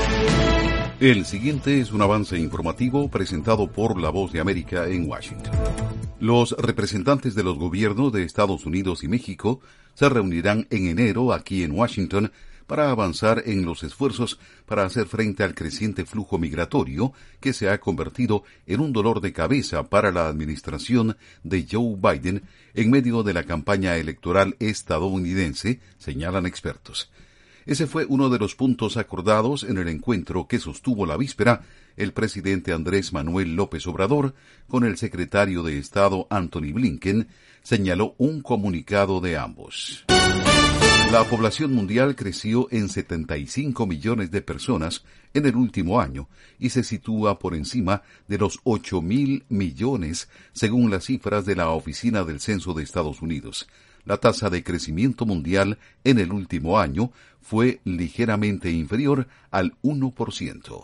El siguiente es un avance informativo presentado por La Voz de América en Washington. Los representantes de los gobiernos de Estados Unidos y México se reunirán en enero aquí en Washington para avanzar en los esfuerzos para hacer frente al creciente flujo migratorio que se ha convertido en un dolor de cabeza para la administración de Joe Biden en medio de la campaña electoral estadounidense, señalan expertos. Ese fue uno de los puntos acordados en el encuentro que sostuvo la víspera el presidente Andrés Manuel López Obrador con el secretario de Estado Antony Blinken, señaló un comunicado de ambos. La población mundial creció en 75 millones de personas en el último año y se sitúa por encima de los 8.000 millones según las cifras de la Oficina del Censo de Estados Unidos. La tasa de crecimiento mundial en el último año fue ligeramente inferior al 1%.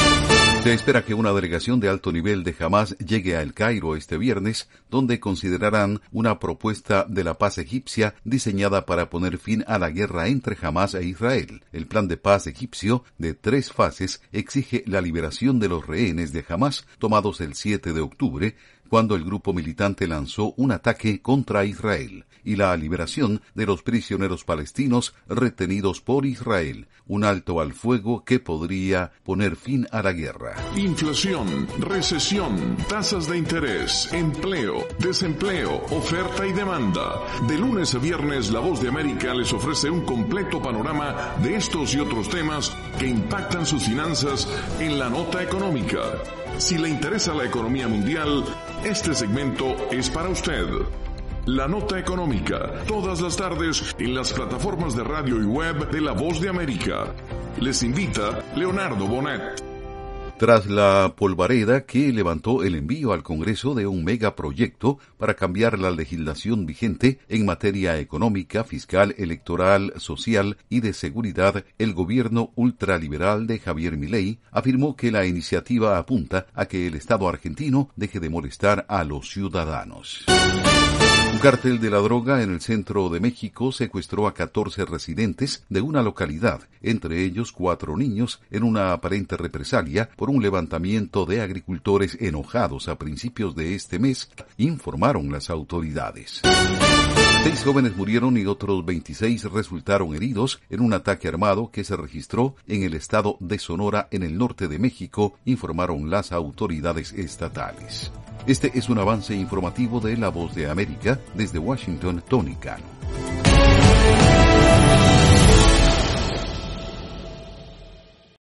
Se espera que una delegación de alto nivel de Hamás llegue a El Cairo este viernes, donde considerarán una propuesta de la paz egipcia diseñada para poner fin a la guerra entre Hamás e Israel. El plan de paz egipcio, de 3 fases, exige la liberación de los rehenes de Hamás tomados el 7 de octubre, cuando el grupo militante lanzó un ataque contra Israel, y la liberación de los prisioneros palestinos retenidos por Israel, un alto al fuego que podría poner fin a la guerra. Inflación, recesión, tasas de interés, empleo, desempleo, oferta y demanda. De lunes a viernes, La Voz de América les ofrece un completo panorama de estos y otros temas que impactan sus finanzas en la nota económica. Si le interesa la economía mundial, este segmento es para usted. La Nota Económica, todas las tardes en las plataformas de radio y web de La Voz de América. Les invita Leonardo Bonet. Tras la polvareda que levantó el envío al Congreso de un megaproyecto para cambiar la legislación vigente en materia económica, fiscal, electoral, social y de seguridad, el gobierno ultraliberal de Javier Milei afirmó que la iniciativa apunta a que el Estado argentino deje de molestar a los ciudadanos. Un cártel de la droga en el centro de México secuestró a 14 residentes de una localidad, entre ellos 4 niños, en una aparente represalia por un levantamiento de agricultores enojados a principios de este mes, informaron las autoridades. 6 jóvenes murieron y otros 26 resultaron heridos en un ataque armado que se registró en el estado de Sonora, en el norte de México, informaron las autoridades estatales. Este es un avance informativo de La Voz de América. Desde Washington, Tony Cano.